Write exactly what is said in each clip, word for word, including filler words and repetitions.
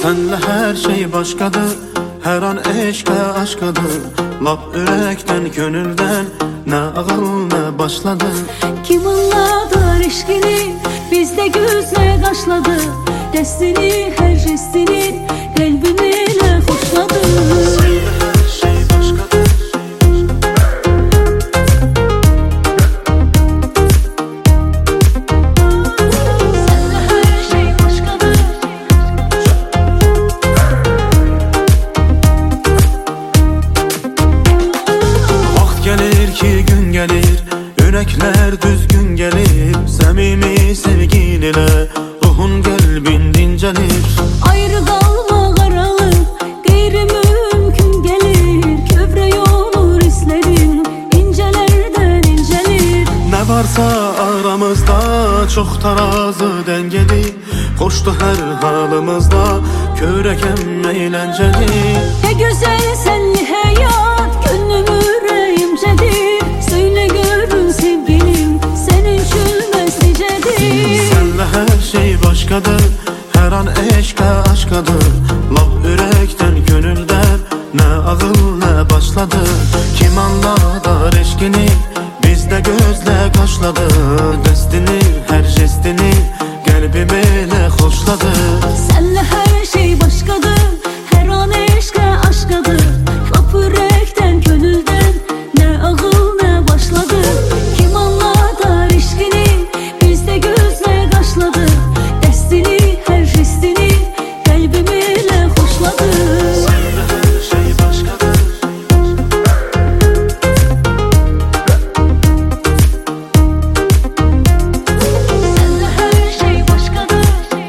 Senle her şey başkadır, her an eşke aşkadır. Lap yürekten, gönülden, ne ağıl ne başladı. Kim anladı eşkini, bizde gözle taşladı. Destini, her jestini, kalbimle hoşladı. Gelir ki gün gelir, yürekler düzgün gelir. Samimi sevgin ile ruhun kalbin dincelir. Ayrı kalma karalık, gayri mümkün gelir. Köprü olur hislerin, incelerden incelir. Ne varsa aramızda çok tarazi dengeli. Koştu her halımızda, körekem eğlenceli. Ne güzel senli hayat, gönlüm yüreğimcedir. Söyle görün sevgilim, senin çülmez nicedir. Senle her şey başkadır, her an eşke aşkadır. Lap yürekten, gönülden, ne ağıl ne başladı. Kim anladı eşkini, bizde gözle kaşladı. Destini, her jestini, kalbimle hoşladı. Senle her şey başkadır, her an eşke aşkadır. Lap yürekten, gönülden, ne ağıl ne başladı. Kim anladı eşkini, bizde gözle kaşladı. Destini, her jestini, kalbimle hoşladı. Senle her şey başkadır. Senle her şey başkadır.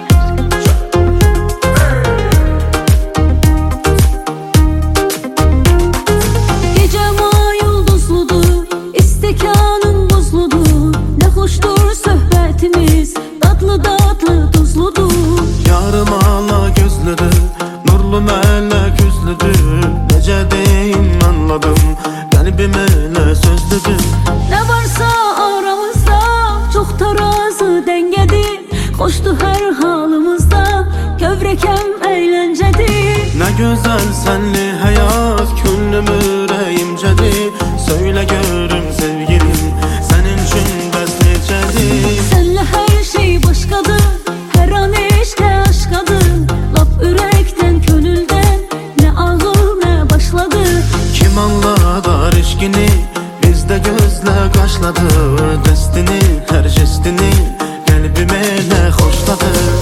Gecem ay yıldızlıdır, istekanım buzludur. Ne hoştur sohbetimiz, tatlı tatlı tuzludur. Yarım ala gözlüdür, nurlu melek yüzlüdür. Nece deyim anladım, kalbime ne sözlüdür. Ne varsa aramızda çok tarazi dengedir. Koştu her halımızda, kövrekem eğlencedir. Ne güzel senli hayat, gönlüm yüreğimcedir. Söyle görüm sevgilim, senin için besnecedir. Senle her şey başkadır, her an eşke aşkadır. Lap yürekten, gönülden, ne ağıl ne başladı. Kim anladı eşkini, bizde gözle kaşladı. Destini, her jestini, kalbime ne hoşladı.